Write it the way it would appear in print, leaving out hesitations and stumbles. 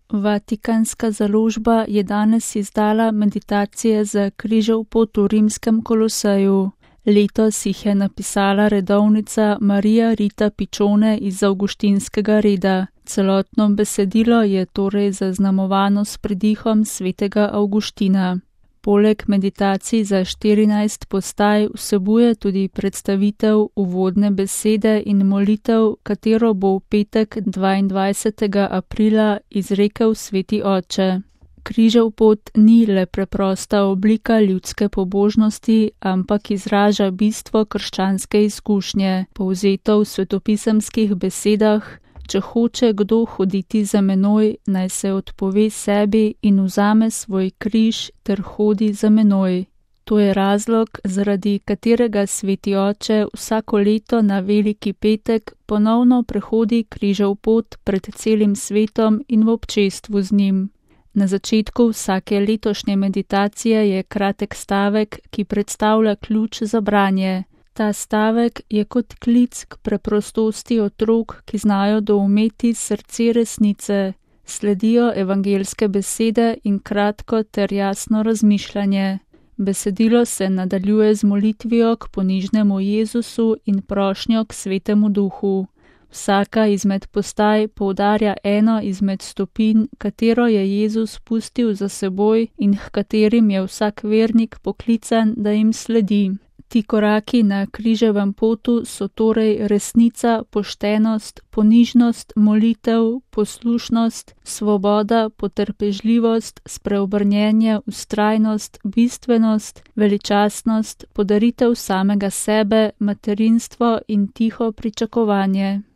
Vatikanska založba je danes izdala meditacije za križev pot v rimskem Koloseju. Letos jih je napisala redovnica Marija Rita Pičone iz Avguštinskega reda. Celotno besedilo je torej zaznamovano s pridihom svetega Avguština. Poleg meditacij za 14 postaj vsebuje tudi predstavitev uvodne besede in molitev, katero bo v petek 22. aprila izrekel sveti oče. Križev pot ni le preprosta oblika ljudske pobožnosti, ampak izraža bistvo krščanske izkušnje, povzeto v svetopisemskih besedah: če hoče kdo hoditi za menoj, naj se odpove sebi in vzame svoj križ ter hodi za menoj. To je razlog, zaradi katerega sveti oče vsako leto na veliki petek ponovno prehodi križev pot pred celim svetom in v občestvu z njim. Na začetku vsake letošnje meditacije je kratek stavek, ki predstavlja ključ za branje. Ta stavek je kot klic k preprostosti otrok, ki znajo doumeti srce resnice, sledijo evangelske besede in kratko ter jasno razmišljanje. Besedilo se nadaljuje z molitvijo k ponižnemu Jezusu in prošnjo k Svetemu Duhu. Vsaka izmed postaj poudarja eno izmed stopinj, katero je Jezus pustil za seboj in h katerim je vsak vernik poklican, da jim sledi. Ti koraki na križevem potu so torej resnica, poštenost, ponižnost, molitev, poslušnost, svoboda, potrpežljivost, spreobrnjenje, vztrajnost, bistvenost, veličastnost, podaritev samega sebe, materinstvo in tiho pričakovanje.